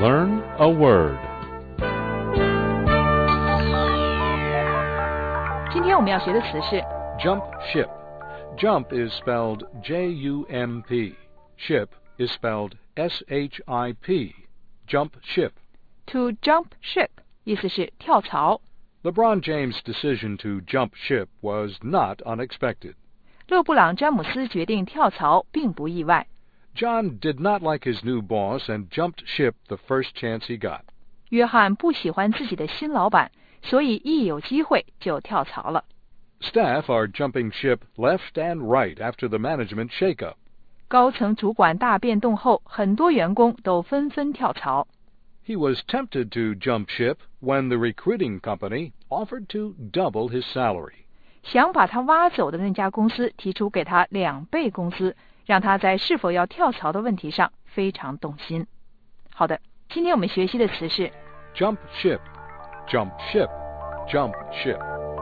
Learn a word. 今天我们要学的词是 Jump ship. Jump is spelled J-U-M-P. Ship is spelled S-H-I-P. Jump ship. to jump ship， 意思是跳槽。 LeBron James' decision to jump ship was not unexpected. 勒布朗·詹姆斯决定跳槽并不意外。 John did not like his new boss and jumped ship the first chance he got. 约翰不喜欢自己的新老板，所以一有机会就跳槽了。 Staff are jumping ship left and right after the management shakeup. 高层主管大变动后，很多员工都纷纷跳槽。 He was tempted to jump ship when the recruiting company offered to double his salary. 想把他挖走的那家公司提出给他2倍工资，让他在是否要跳槽的问题上非常动心。好的，今天我们学习的词是 Jump ship, jump ship, jump ship.